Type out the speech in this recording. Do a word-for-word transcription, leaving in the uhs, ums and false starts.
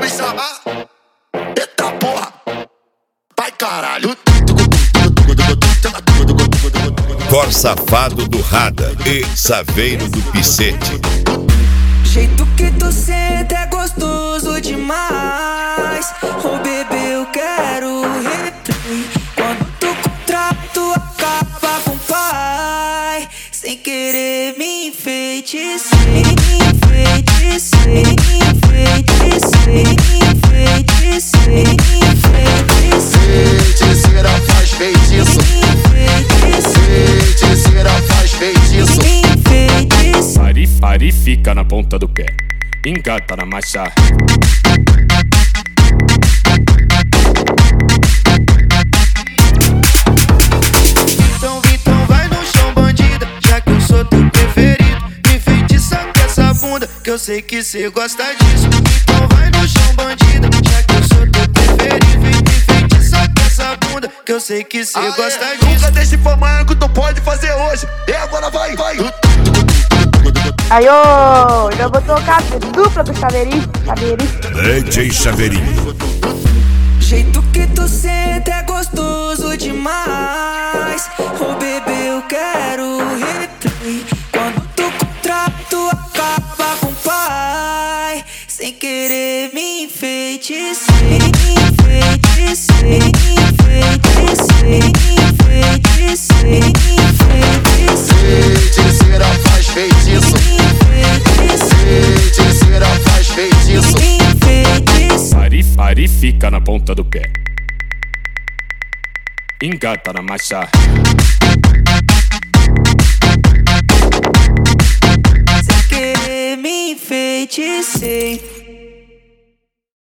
me chamar. Eita porra, vai caralho. Cor Safado do Rada e Saveiro do Picete. Jeito que tu senta é gostoso demais. Oh bebê, eu quero replay. Quando tu contrato acaba com o pai, sem querer me enfeitiçar, enfeitiçar, enfeitiçar, enfeitiçar, enfeitiçar. Feiticeira faz feitiço. Feiticeira faz feitiço. Pare, pare, fica na ponta do pé, engata na marcha. Então, então vai no chão, bandida, já que eu sou teu preferido. Me enfeitiça com essa bunda, que eu sei que cê gosta disso. Então vai no chão, bandida, já que eu sou teu preferido. Me enfeitiça com essa bunda, que eu sei que cê ah, gosta é. disso. Nunca deixe pra amanhã que tu pode fazer hoje. E agora vai, vai. Aí, ô, já vou tocar dupla do Chaveirinho, Chaveirinho. D J Chaveirinho. Jeito que tu senta é gostoso demais. Oh bebê, eu quero replay. Quando tu contrato acaba com o pai, sem querer me enfeitiçar, enfeitiçar, enfeitiçar, enfeitiçar, enfeitiçar. Feiticeira faz feitiço. Feiticeira faz feitiço. Pare, pare, fica na ponta do pé, engata na marcha. Sem querer me enfeitiçar.